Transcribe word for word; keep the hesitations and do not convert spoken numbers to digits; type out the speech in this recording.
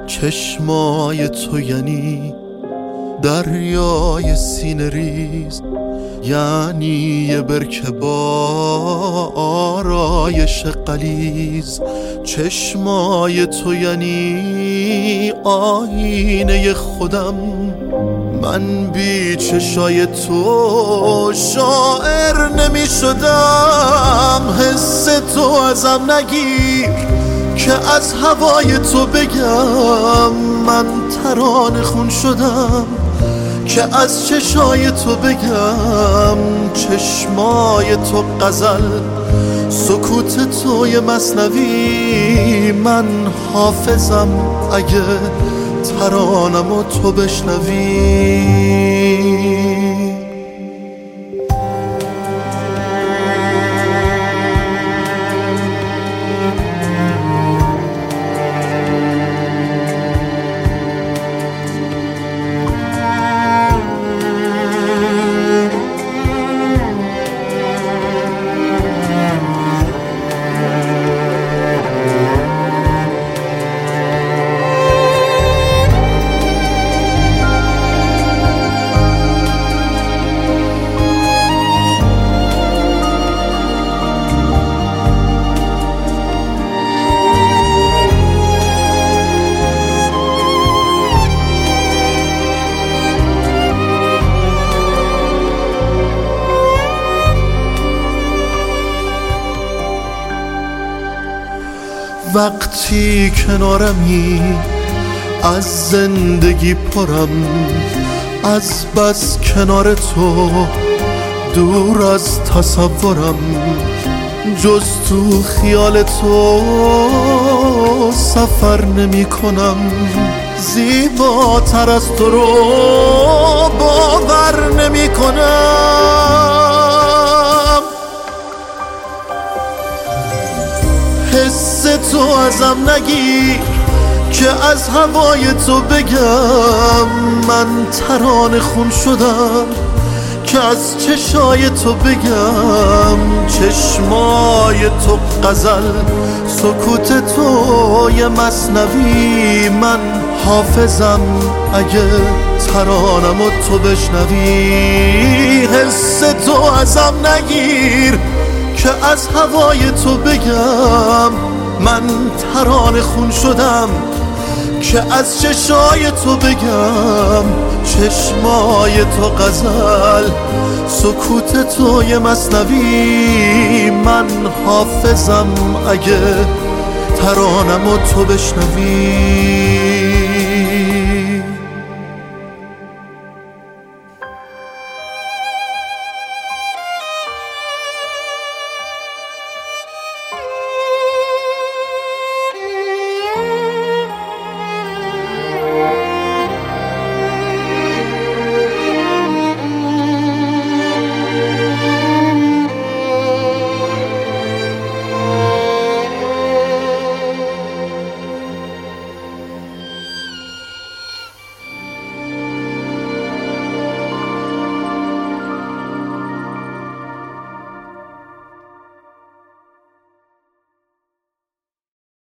چشمای تو یعنی دریای سینه ریز، یعنی یه برکه با آرایش غلیظ. چشمای تو یعنی آینه خودم، من بی چشای تو شاعر نمی شدم. حس تو ازم نگیر که از هوای تو بگم، من ترانه خون شدم که از چشای تو بگم. چشمای تو غزل، سکوت تو یه مثنوی، من حافظم اگه ترانمو تو بشنوی. وقتی کنارمی از زندگی پرم، از بس کنار تو دور از تصورم. جز تو خیال تو سفر نمی کنم، زیباتر از تو رو باور نمی کنم. حس تو ازم نگیر که از هوای تو بگم، من ترانه خون شدم که از چشای تو بگم. چشمای تو غزل، سکوت تو یه مثنوی، من حافظم اگه ترانمو تو بشنوی. حس تو ازم نگیر که از هوای تو بگم، من ترانه خون شدم که از چشای تو بگم. چشمای تو غزل، سکوت تو یه مثنوی، من حافظم اگه ترانمو تو بشنوی.